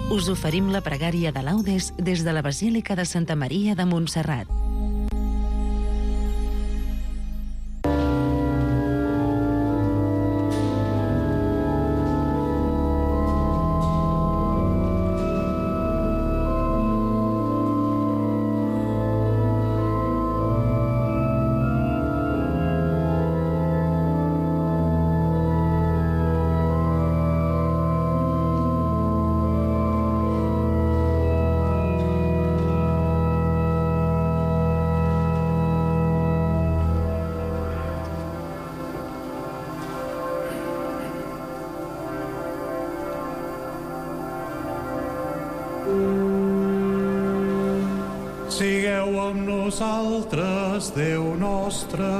us oferim la pregària de Laudes des de la Basílica de Santa Maria de Montserrat. Sigueu amb nosaltres, Déu nostre.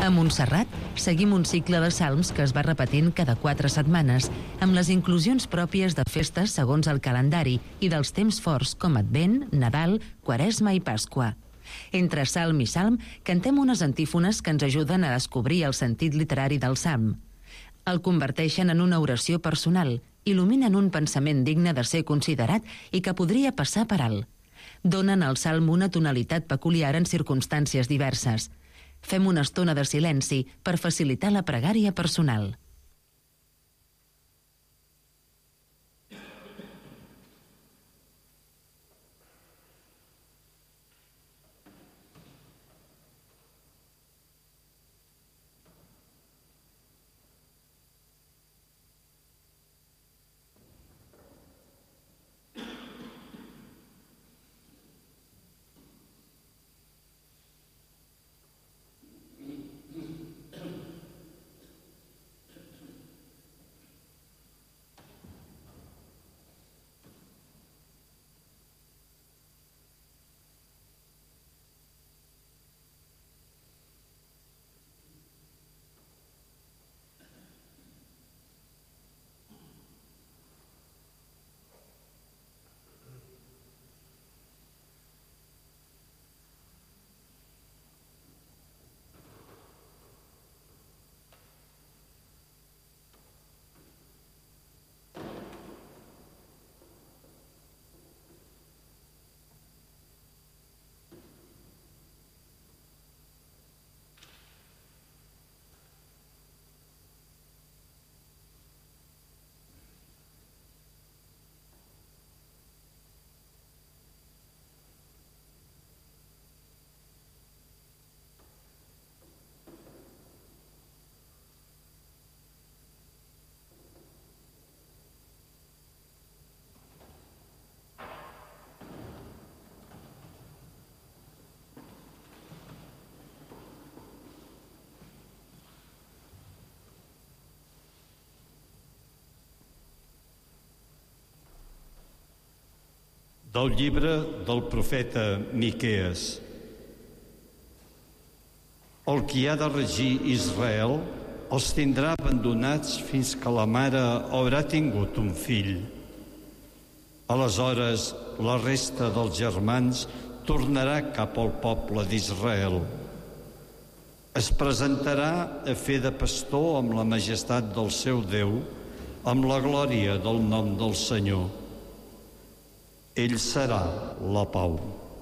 A Montserrat seguim un cicle de salms que es va repetint cada 4 setmanes, amb les inclusions pròpies de festes segons el calendari i dels temps forts com Advent, Nadal, Quaresma i Pasqua. Entre salm i salm cantem unes antífones que ens ajuden a descobrir el sentit literari del salm. El converteixen en una oració personal, il·luminen un pensament digne de ser considerat i que podria passar per alt. Donen al salm una tonalitat peculiar en circumstàncies diverses. Fem una estona de silenci per facilitar la pregària personal. Del llibre del profeta Miquees. El qui ha de regir Israel els tindrà abandonats fins que la mare haurà tingut un fill. Aleshores, la resta dels germans tornarà cap al poble d'Israel. Es presentarà a fer de pastor amb la majestat del seu Déu, amb la glòria del nom del Senyor. Ell serà la pau.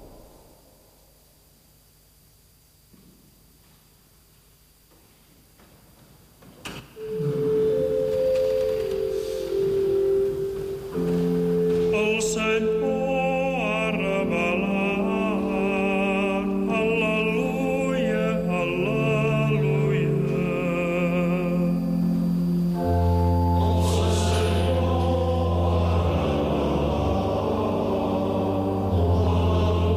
El Senyor ha revelat. Al·leluia, al·leluia. El Senyor ha revelat.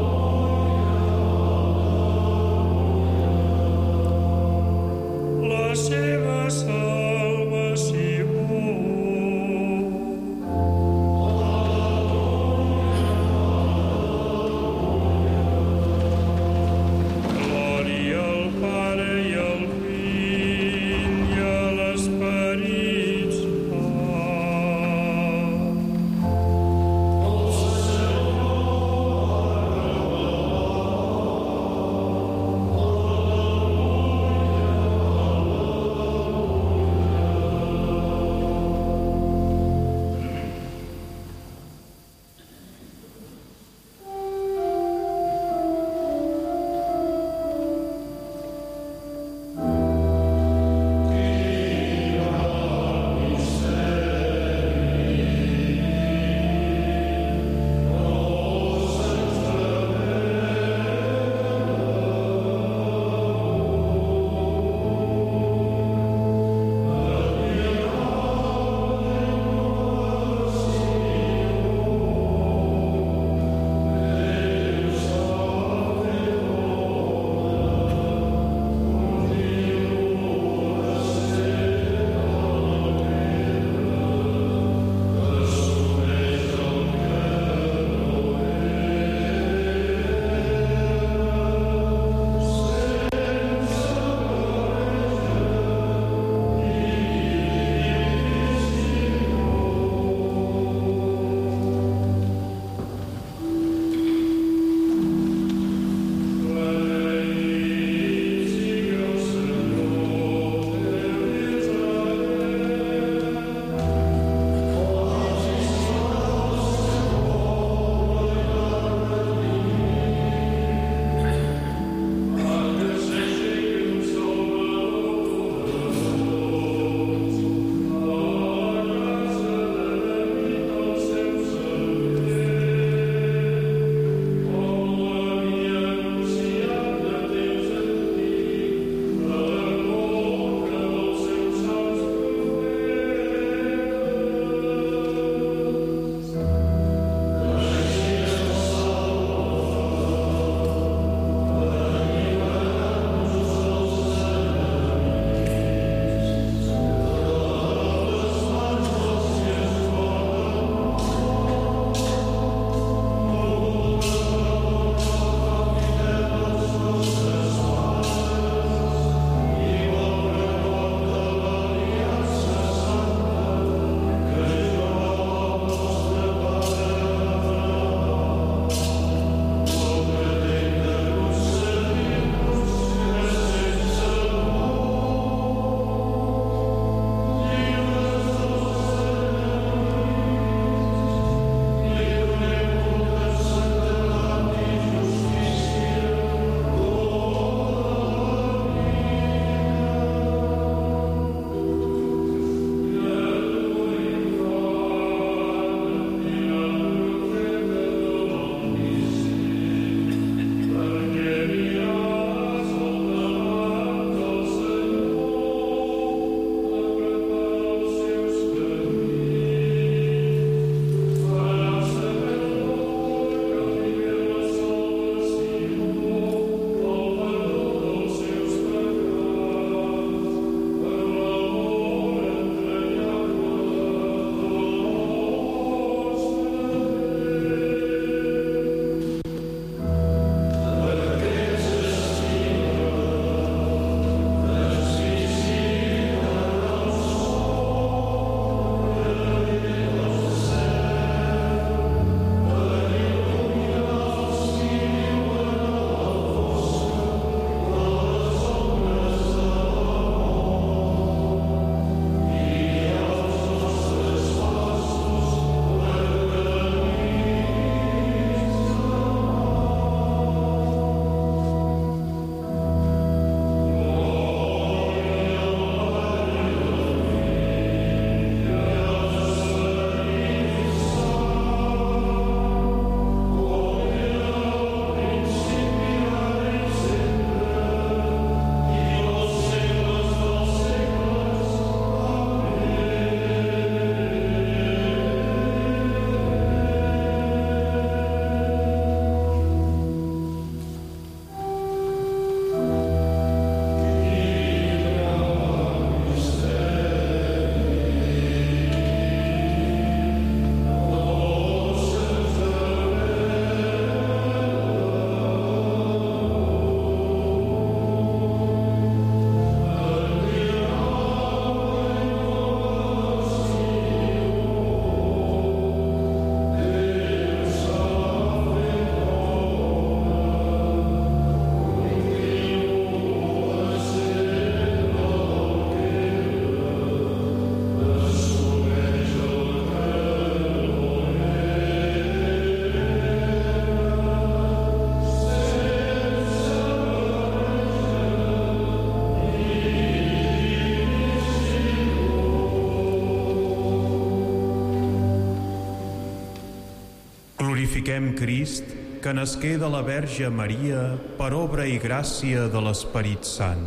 Glorifiquem Crist, que nasqué de la Verge Maria per obra i gràcia de l'Esperit Sant.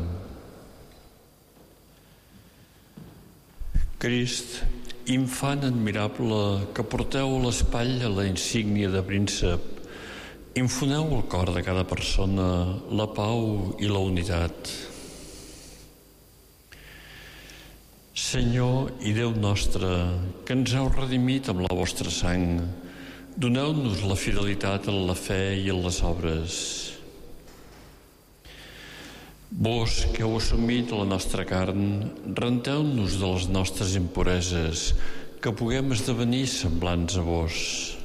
Crist, infant admirable que porteu a l'espatlla la insígnia de príncep, infoneu al cor de cada persona la pau i la unitat. Senyor i Déu nostre, que ens heu redimit amb la vostra sang, doneu-nos la fidelitat en la fe i en les obres. Vos, que heu assumit la nostra carn, renteu-nos de les nostres impureses, que puguem esdevenir semblants a vos.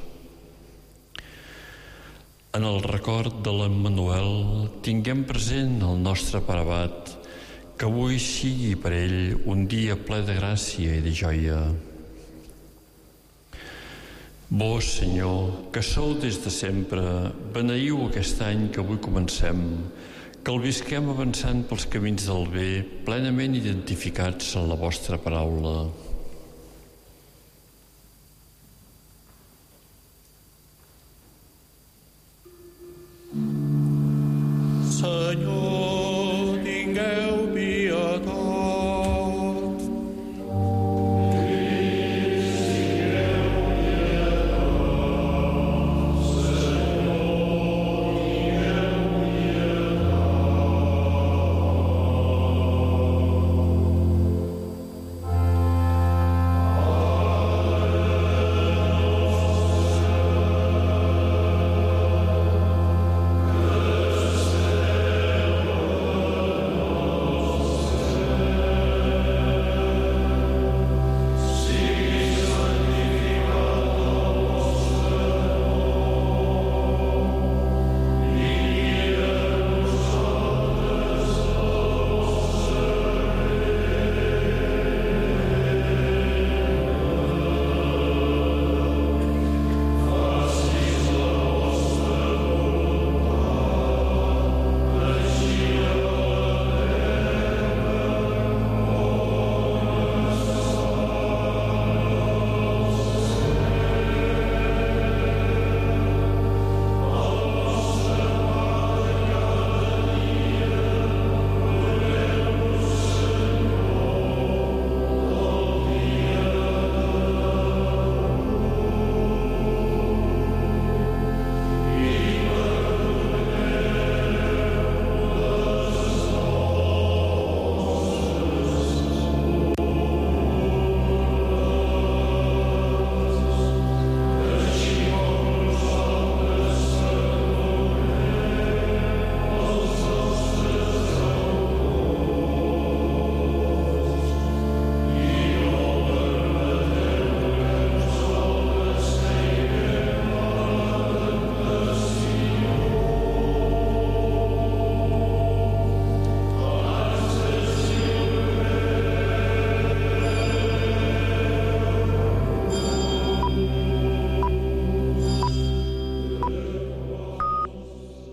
En el record de l'Emmanuel, tinguem present el nostre pare abat, que avui sigui per ell un dia ple de gràcia i de joia. Vos, Senyor, que sou des de sempre, beneiu aquest any que avui comencem, que el visquem avançant pels camins del bé, plenament identificats en la vostra paraula. Senyor,